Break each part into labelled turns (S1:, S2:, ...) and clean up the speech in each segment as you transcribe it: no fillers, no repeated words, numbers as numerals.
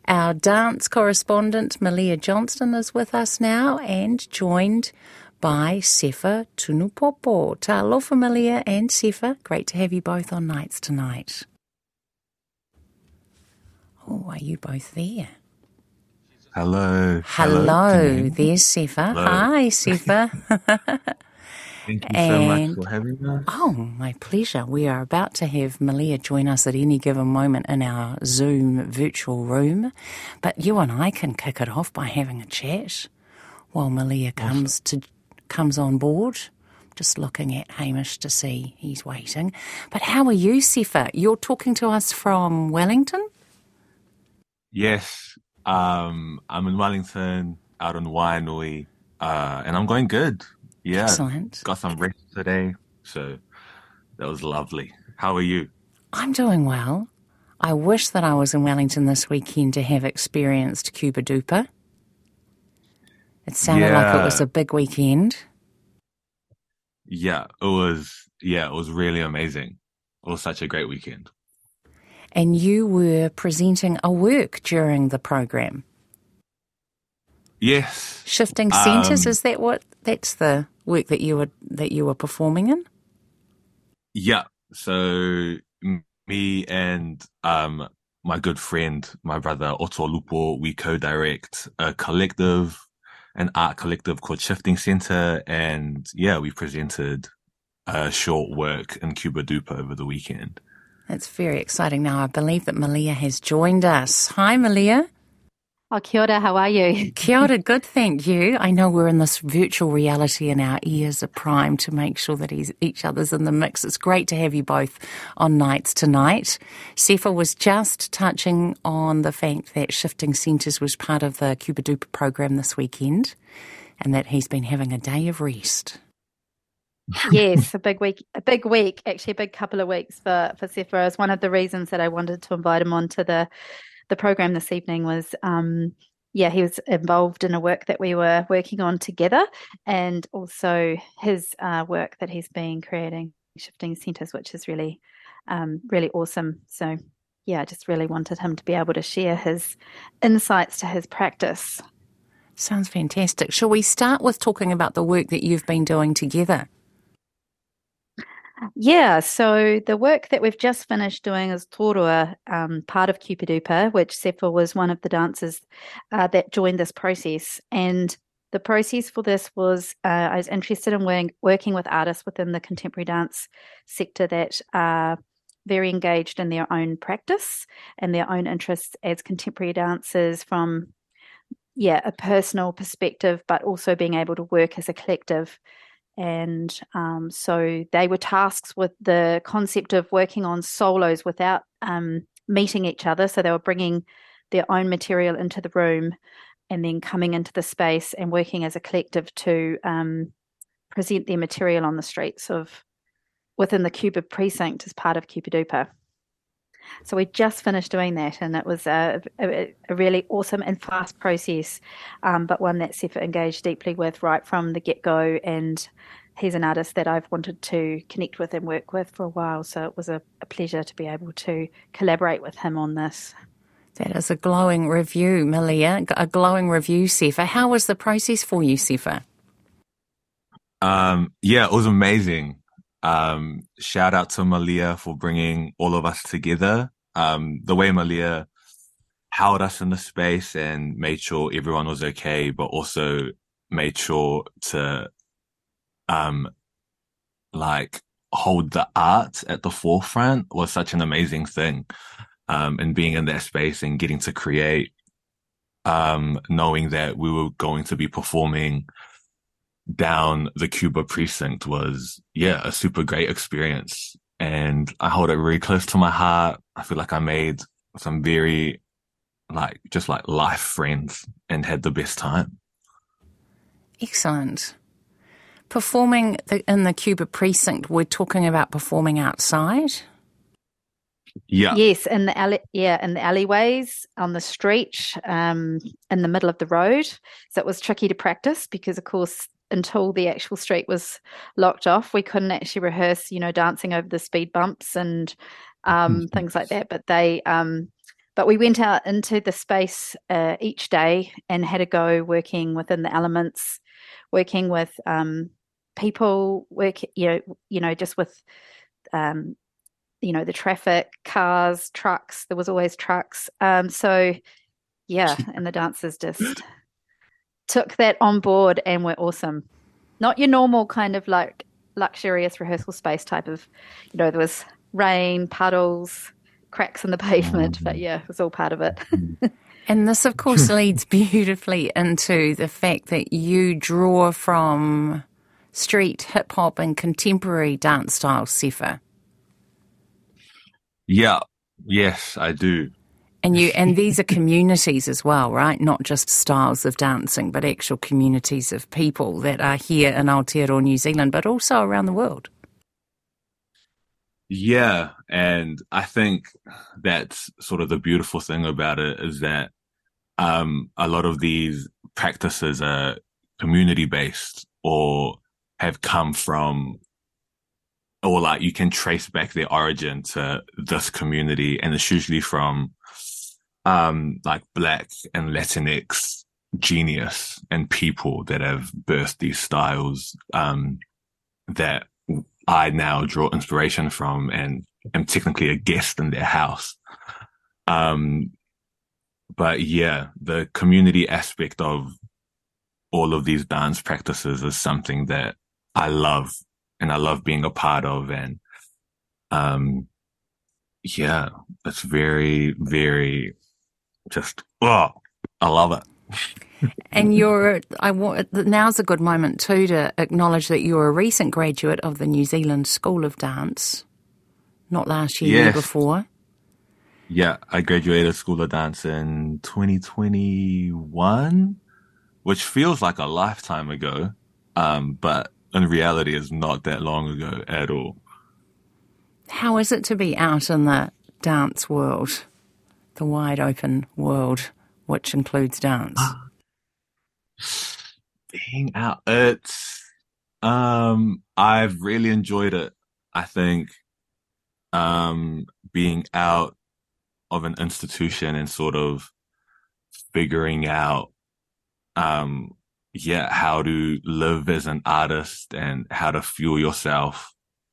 S1: Our dance correspondent, Malia Johnston, is with us now and joined by Sefa Tunupopo. Talofa, Malia and Sefa. Great to have you both on Nights Tonight. Oh, are you both there?
S2: Hello.
S1: There's Sefa.
S2: Hello.
S1: Hi, Sefa.
S2: Thank you so much for having us.
S1: Oh, my pleasure. We are about to have Malia join us at any given moment in our Zoom virtual room, but you and I can kick it off by having a chat while Malia comes on board. Just looking at Hamish to see he's waiting. But how are you, Sefa? You're talking to us from Wellington?
S2: Yes, I'm in Wellington, out on Wainui, and I'm going good. Yeah,
S1: Excellent.
S2: got some rest today, so that was lovely. How are you?
S1: I'm doing well. I wish that I was in Wellington this weekend to have experienced Cuba Duper. It sounded like it was a big weekend.
S2: Yeah, it was really amazing. It was such a great weekend.
S1: And you were presenting a work during the program.
S2: Yes.
S1: Shifting centres, is that that's the work that you were performing in?
S2: Yeah. So me and my good friend, my brother Otto Lupo, we co-direct an art collective called Shifting Centre, and we presented a short work in Cuba Duper over the weekend.
S1: That's very exciting. Now I believe that Malia has joined us. Hi, Malia.
S3: Oh, kia ora, how are you?
S1: Kia ora, good, thank you. I know we're in this virtual reality and our ears are primed to make sure that each other's in the mix. It's great to have you both on Nights Tonight. Sefa was just touching on the fact that Shifting Centres was part of the Cuba Duper program this weekend and that he's been having a day of rest.
S3: Yes, a big week, actually a big couple of weeks for Sefa. It's one of the reasons that I wanted to invite him onto the program this evening was, he was involved in a work that we were working on together, and also his work that he's been creating, Shifting Centres, which is really, really awesome. So, I just really wanted him to be able to share his insights to his practice.
S1: Sounds fantastic. Shall we start with talking about the work that you've been doing together?
S3: Yeah, so the work that we've just finished doing is Torua, part of Cuba Duper, which Sefa was one of the dancers that joined this process. And the process for this was I was interested in working with artists within the contemporary dance sector that are very engaged in their own practice and their own interests as contemporary dancers from, a personal perspective, but also being able to work as a collective. And so they were tasked with the concept of working on solos without meeting each other. So they were bringing their own material into the room and then coming into the space and working as a collective to present their material on the streets within the Cuba precinct as part of Cuba Duper. So we just finished doing that, and it was a really awesome and fast process, but one that Sefa engaged deeply with right from the get-go, and he's an artist that I've wanted to connect with and work with for a while, so it was a pleasure to be able to collaborate with him on this.
S1: That is a glowing review, Malia, a glowing review, Sefa. How was the process for you, Sefa?
S2: It was amazing. Shout out to Malia for bringing all of us together. The way Malia held us in the space and made sure everyone was okay, but also made sure to hold the art at the forefront was such an amazing thing. And being in that space and getting to create, knowing that we were going to be performing down the Cuba precinct was, a super great experience. And I hold it really close to my heart. I feel like I made some very, life friends and had the best time.
S1: Excellent. Performing in the Cuba precinct, we're talking about performing outside?
S2: Yeah.
S3: Yes, in the alleyways, on the street, in the middle of the road. So it was tricky to practice because, of course, until the actual street was locked off, we couldn't actually rehearse, dancing over the speed bumps and things like that. But But we went out into the space each day and had a go working within the elements, working with people, just with the traffic, cars, trucks. There was always trucks. So yeah, and the dancers just took that on board and were awesome. Not your normal kind of like luxurious rehearsal space type of, there was rain, puddles, cracks in the pavement, but yeah, it was all part of it.
S1: And this, of course, leads beautifully into the fact that you draw from street, hip hop, and contemporary dance styles, Sepha.
S2: Yeah, yes, I do.
S1: And these are communities as well, right? Not just styles of dancing, but actual communities of people that are here in Aotearoa, New Zealand, but also around the world.
S2: Yeah, and I think that's sort of the beautiful thing about it is that a lot of these practices are community based or have come from, or like you can trace back their origin to this community, and it's usually from like Black and Latinx genius and people that have birthed these styles that I now draw inspiration from and am technically a guest in their house. But yeah, the community aspect of all of these dance practices is something that I love and I love being a part of. And yeah, it's very, very just, I love it.
S1: And now's a good moment too to acknowledge that you're a recent graduate of the New Zealand School of Dance, not last year, year before.
S2: Yeah, I graduated School of Dance in 2021, which feels like a lifetime ago, but in reality is not that long ago at all.
S1: How is it to be out in the dance world, the wide open world, which includes dance?
S2: Being out, I've really enjoyed it. I think, being out of an institution and sort of figuring out, how to live as an artist and how to fuel yourself,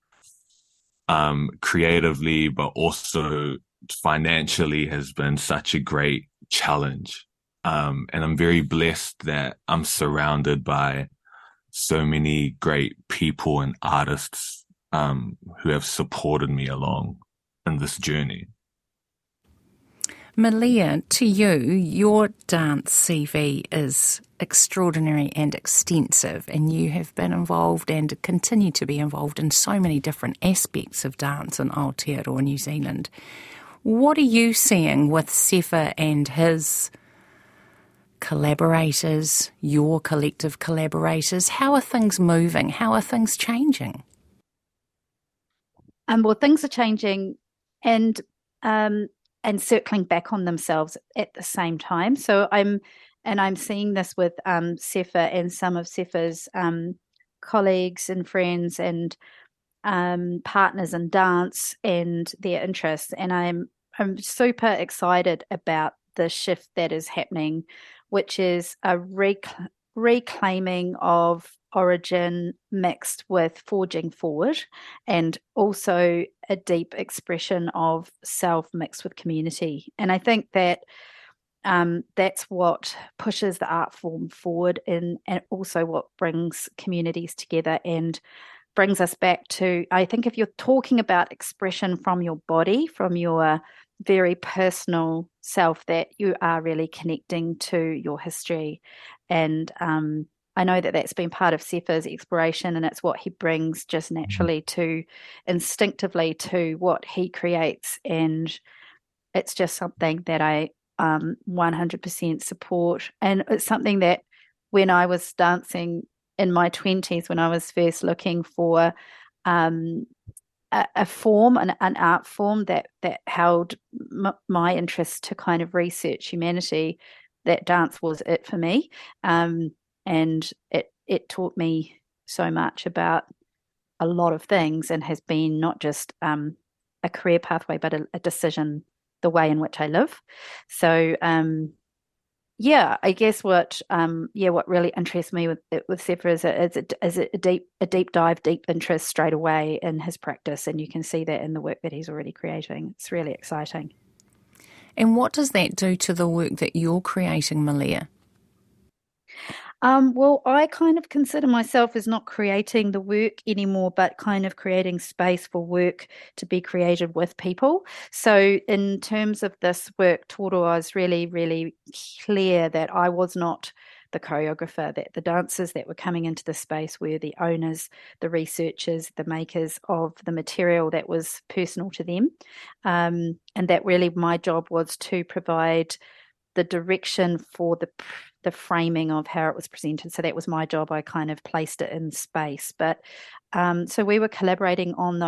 S2: creatively, but also financially has been such a great challenge. And I'm very blessed that I'm surrounded by so many great people and artists, who have supported me along in this journey.
S1: Malia, to you, your dance CV is extraordinary and extensive, and you have been involved and continue to be involved in so many different aspects of dance in Aotearoa, New Zealand. What are you seeing with Sepha and his collaborators, your collective collaborators? How are things moving? How are things changing?
S3: Well, things are changing and circling back on themselves at the same time. So I'm seeing this with Sepha and some of Sepha's colleagues and friends and partners in dance and their interests. And I'm super excited about the shift that is happening, which is a reclaiming of origin mixed with forging forward, and also a deep expression of self mixed with community. And I think that that's what pushes the art form forward, and also what brings communities together and brings us back to, I think, if you're talking about expression from your body, from your very personal self, that you are really connecting to your history. And I know that that's been part of Sepha's exploration, and it's what he brings just naturally instinctively to what he creates. And it's just something that I 100% support. And it's something that when I was dancing in my 20s, when I was first looking for a form, an art form that held my interest to kind of research humanity, that dance was it for me. And it taught me so much about a lot of things, and has been not just a career pathway, but a decision the way in which I live. So yeah, I guess what really interests me with Sefer is a deep dive, deep interest straight away in his practice, and you can see that in the work that he's already creating. It's really exciting.
S1: And what does that do to the work that you're creating, Malia?
S3: Well, I kind of consider myself as not creating the work anymore, but kind of creating space for work to be created with people. So in terms of this work, Toro, I was really, really clear that I was not the choreographer, that the dancers that were coming into the space were the owners, the researchers, the makers of the material that was personal to them. And that really my job was to provide the direction for the framing of how it was presented. So that was my job. I kind of placed it in space. But so we were collaborating on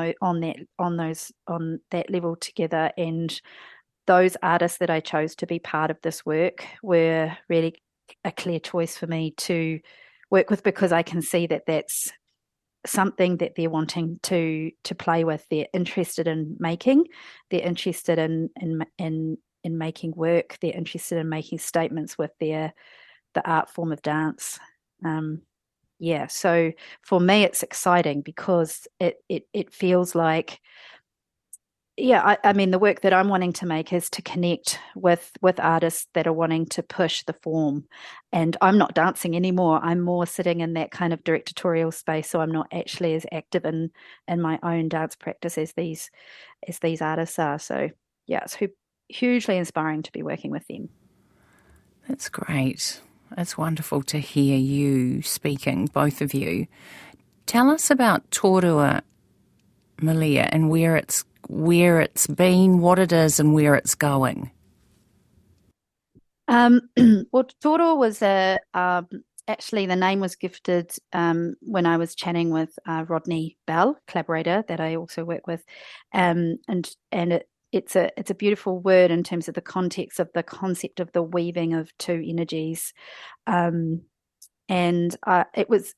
S3: that level together, and those artists that I chose to be part of this work were really a clear choice for me to work with, because I can see that that's something that they're wanting to play with. They're interested in making. They're interested in making work. They're interested in making statements with the art form of dance. So for me it's exciting because it feels like, I mean, the work that I'm wanting to make is to connect with artists that are wanting to push the form. And I'm not dancing anymore. I'm more sitting in that kind of directorial space. So I'm not actually as active in my own dance practice as these artists are. So yeah, it's hugely inspiring to be working with them.
S1: That's great. It's wonderful to hear you speaking, both of you. Tell us about Torua, Malia, and where it's been, what it is, and where it's going.
S3: Well, Torua was actually the name was gifted when I was chatting with Rodney Bell, collaborator that I also work with, and it's a beautiful word in terms of the context of the concept of the weaving of two energies, and it was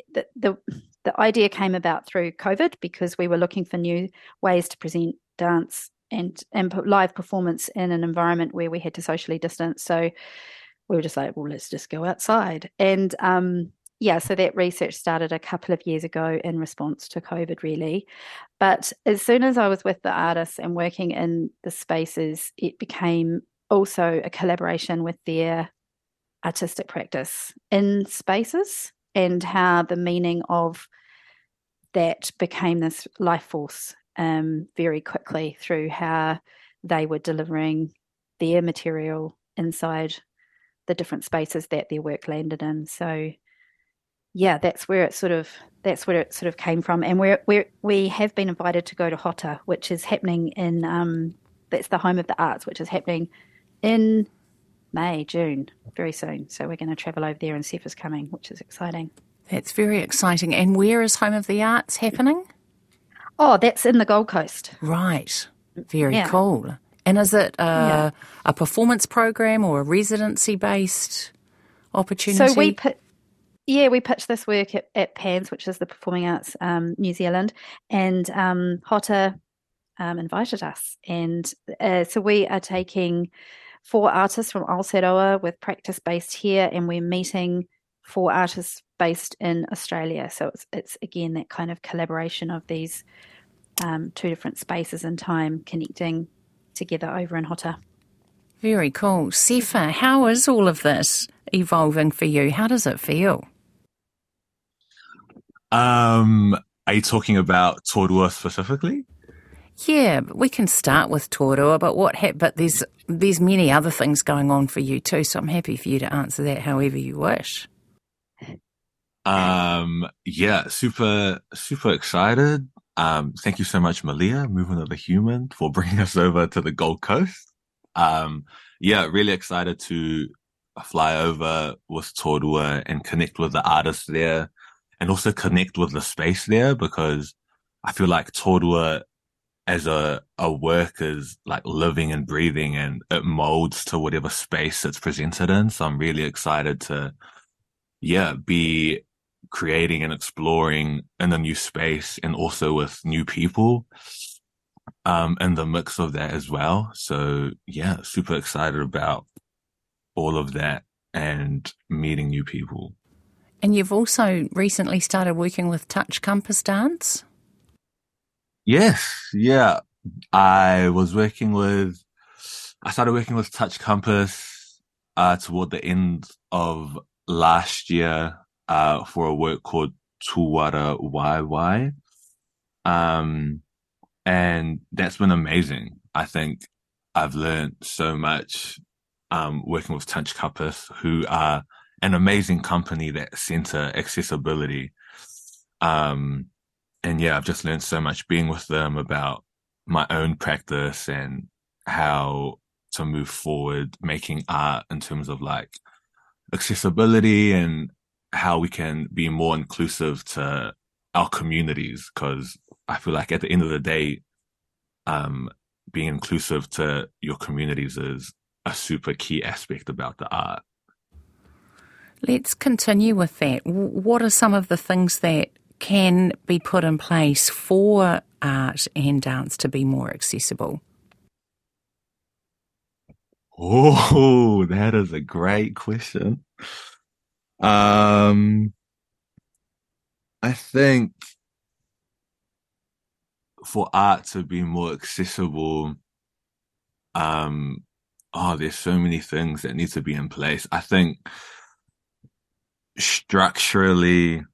S3: the idea came about through COVID, because we were looking for new ways to present dance and live performance in an environment where we had to socially distance. So we were just like, well, let's just go outside. And so that research started a couple of years ago in response to COVID, really. But as soon as I was with the artists and working in the spaces, it became also a collaboration with their artistic practice in spaces, and how the meaning of that became this life force very quickly through how they were delivering their material inside the different spaces that their work landed in. So yeah, that's where it sort of came from. And we have been invited to go to Hota, which is happening in that's the home of the arts, which is happening in June, very soon. So we're going to travel over there, and Seth is coming, which is exciting.
S1: That's very exciting. And where is Home of the Arts happening?
S3: Oh, that's in the Gold Coast.
S1: Right. Very cool. And is it a performance program or a residency-based opportunity?
S3: So we pitched this work at PANZ, which is the Performing Arts New Zealand, and Hota invited us. And so we are taking 4 artists from Aotearoa with practice based here, and we're meeting 4 artists based in Australia. So it's again that kind of collaboration of these 2 different spaces and time connecting together over in Hota.
S1: Very cool. Sefa, how is all of this evolving for you? How does it feel?
S2: Are you talking about Torua specifically?
S1: Yeah, but we can start with Torua, but there's many other things going on for you too, so I'm happy for you to answer that however you wish.
S2: Super excited. Thank you so much, Malia, Movement of the Human, for bringing us over to the Gold Coast. Really excited to fly over with Torua and connect with the artists there, and also connect with the space there, because I feel like Torua as a work is like living and breathing, and it molds to whatever space it's presented in. So I'm really excited to be creating and exploring in a new space, and also with new people. in the mix of that as well. So yeah, super excited about all of that and meeting new people.
S1: And you've also recently started working with Touch Compass Dance.
S2: Yes, yeah. I started working with Touch Compass toward the end of last year for a work called Tuwara YY. Um, and that's been amazing. I think I've learned so much working with Touch Compass, who are an amazing company that center accessibility. Um, and yeah, I've just learned so much being with them about my own practice and how to move forward, making art in terms of like accessibility and how we can be more inclusive to our communities. Because I feel like at the end of the day, um, being inclusive to your communities is a super key aspect about the art.
S1: Let's continue with that. What are some of the things that can be put in place for art and dance to be more accessible?
S2: Oh, that is a great question. Um, I think for art to be more accessible, um, there's so many things that need to be in place. I think structurally,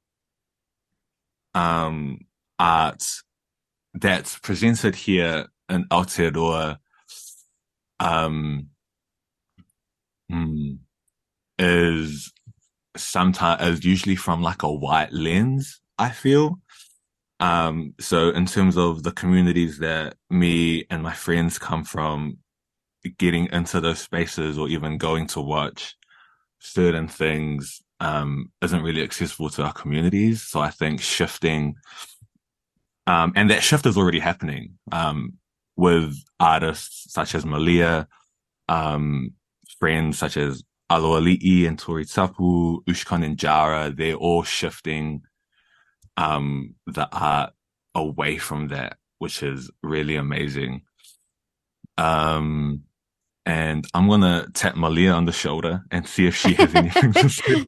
S2: um, art that's presented here in Aotearoa, um, hmm, is sometimes is usually from like a white lens, I feel. So in terms of the communities that me and my friends come from, getting into those spaces or even going to watch certain things isn't really accessible to our communities. So I think shifting, and that shift is already happening with artists such as Malia, um, friends such as Aloali'i and Tori Tapu, Ushkan and Jara. They're all shifting the art away from that, which is really amazing. Um, and I'm gonna tap Malia on the shoulder and see if she has anything to say.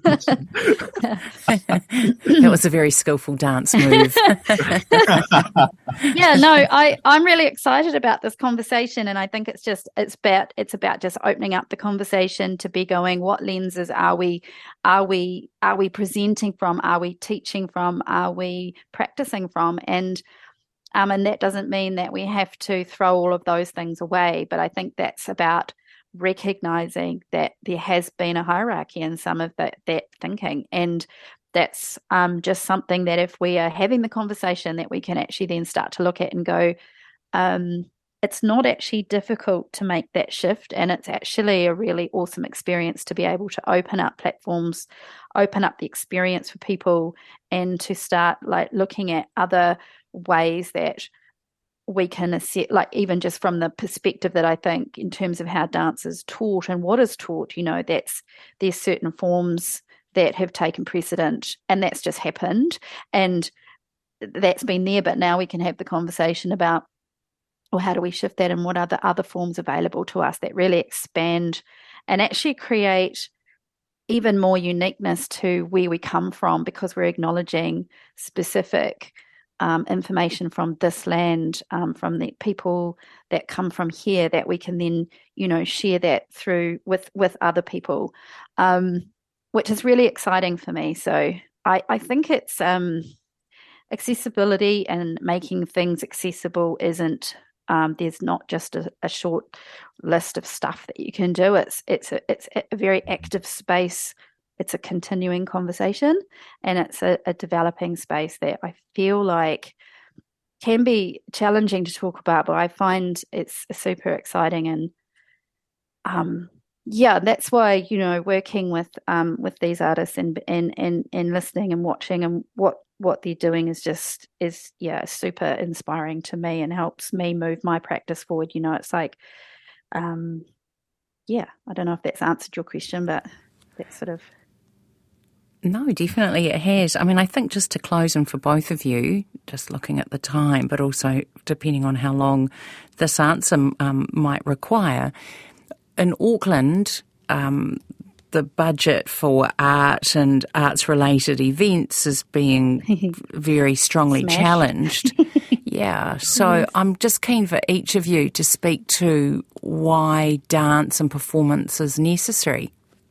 S1: That was a very skillful dance move.
S3: Yeah, no, I'm really excited about this conversation, and I think it's about just opening up the conversation to be going, what lenses are we presenting from? Are we teaching from? Are we practicing from? And that doesn't mean that we have to throw all of those things away, but I think that's about recognizing that there has been a hierarchy in some of that thinking, and that's just something that if we are having the conversation, that we can actually then start to look at and go, it's not actually difficult to make that shift, and it's actually a really awesome experience to be able to open up platforms, open up the experience for people, and to start like looking at other ways that we can assess, like even just from the perspective that I think in terms of how dance is taught and what is taught, there's certain forms that have taken precedent, and that's just happened, and that's been there, but now we can have the conversation about, well, how do we shift that, and what are the other forms available to us that really expand and actually create even more uniqueness to where we come from, because we're acknowledging specific information from this land, from the people that come from here, that we can then, share that through with other people, which is really exciting for me. So I think it's accessibility and making things accessible isn't. There's not just a short list of stuff that you can do. It's a very active space. It's a continuing conversation, and it's a developing space that I feel like can be challenging to talk about, but I find it's super exciting. And yeah, that's why, working with these artists and listening and watching and what they're doing is super inspiring to me and helps me move my practice forward. It's like, yeah, I don't know if that's answered your question, but that's sort of.
S1: No, definitely it has. I mean, I think just to close and for both of you, just looking at the time, but also depending on how long this answer might require, in Auckland, the budget for art and arts-related events is being very strongly challenged. Yeah, so yes. I'm just keen for each of you to speak to why dance and performance is necessary.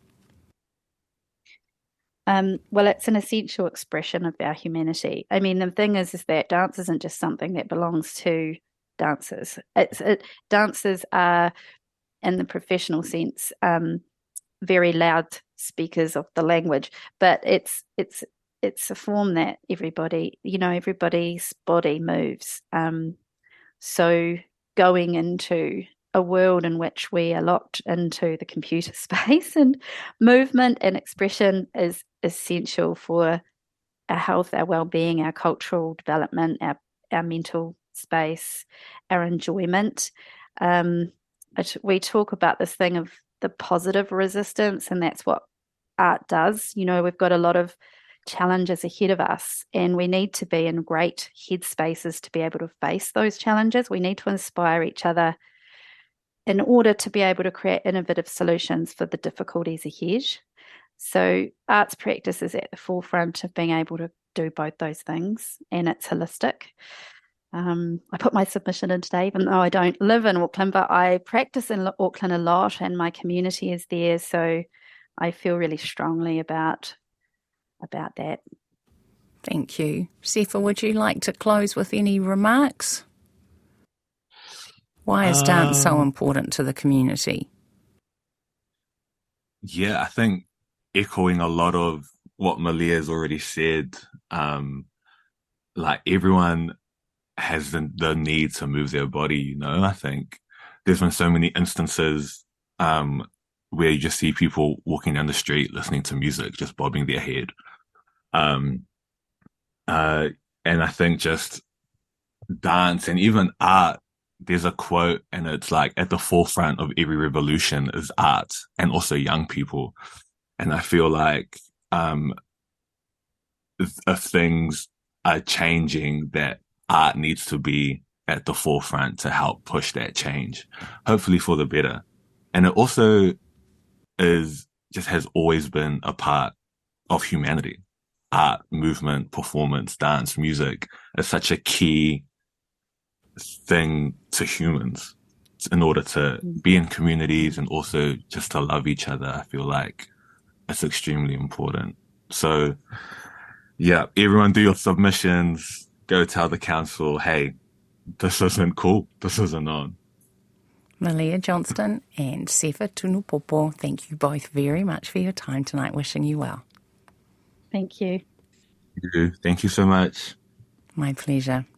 S3: Well, it's an essential expression of our humanity. I mean, the thing is that dance isn't just something that belongs to dancers. Dancers are, in the professional sense, very loud speakers of the language, but it's a form that everybody's body moves. So going into a world in which we are locked into the computer space, and movement and expression is essential for our health, our well-being, our cultural development, our mental space, our enjoyment. We talk about this thing of the positive resistance, and that's what art does. We've got a lot of challenges ahead of us, and we need to be in great headspaces to be able to face those challenges. We need to inspire each other in order to be able to create innovative solutions for the difficulties ahead. So arts practice is at the forefront of being able to do both those things, and it's holistic. I put my submission in today, even though I don't live in Auckland, but I practice in Auckland a lot and my community is there. So I feel really strongly about that.
S1: Thank you. Sefa, would you like to close with any remarks? Why is dance so important to the community?
S2: Yeah, I think echoing a lot of what Malia has already said, like everyone has the need to move their body, I think there's been so many instances where you just see people walking down the street listening to music, just bobbing their head. And I think just dance and even art, there's a quote and it's like at the forefront of every revolution is art and also young people. And I feel like if things are changing, that art needs to be at the forefront to help push that change, hopefully for the better. And it also has always been a part of humanity. Art, movement, performance, dance, music is such a key thing to humans in order to be in communities and also just to love each other. I feel like it's extremely important. So yeah, everyone do your submissions. Go tell the council, hey, this isn't cool. This isn't on.
S1: Malia Johnston and Sefa Tunupopo, thank you both very much for your time tonight. Wishing you well.
S3: Thank you.
S2: Thank you so much.
S1: My pleasure.